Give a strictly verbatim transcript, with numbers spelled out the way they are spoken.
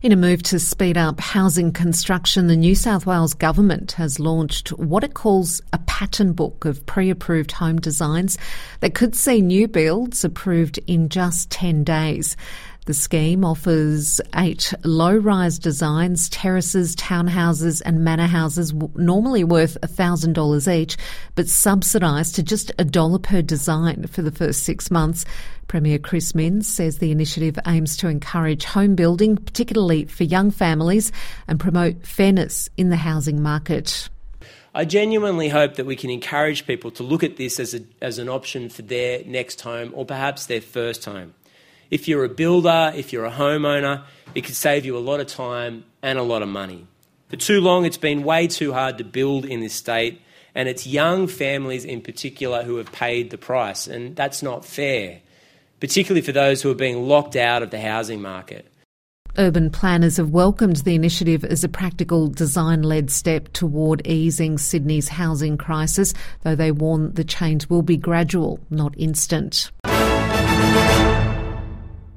In a move to speed up housing construction, the New South Wales Government has launched what it calls a pattern book of pre-approved home designs that could see new builds approved in just ten days. The scheme offers eight low-rise designs, terraces, townhouses and manor houses normally worth one thousand dollars each, but subsidised to just a dollar per design for the first six months. Premier Chris Minns says the initiative aims to encourage home building, particularly for young families, and promote fairness in the housing market. I genuinely hope that we can encourage people to look at this as a, as an option for their next home or perhaps their first home. If you're a builder, if you're a homeowner, it could save you a lot of time and a lot of money. For too long, it's been way too hard to build in this state, and it's young families in particular who have paid the price, and that's not fair, particularly for those who are being locked out of the housing market. Urban planners have welcomed the initiative as a practical design-led step toward easing Sydney's housing crisis, though they warn the change will be gradual, not instant.